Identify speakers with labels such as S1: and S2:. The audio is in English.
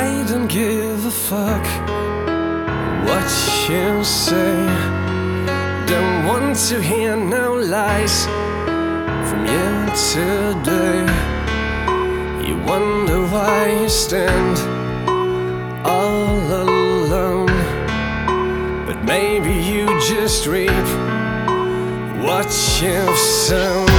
S1: I don't give a fuck what you say. Don't want to hear no lies from you today. You wonder why you stand all alone, but maybe you just reap what you've sown.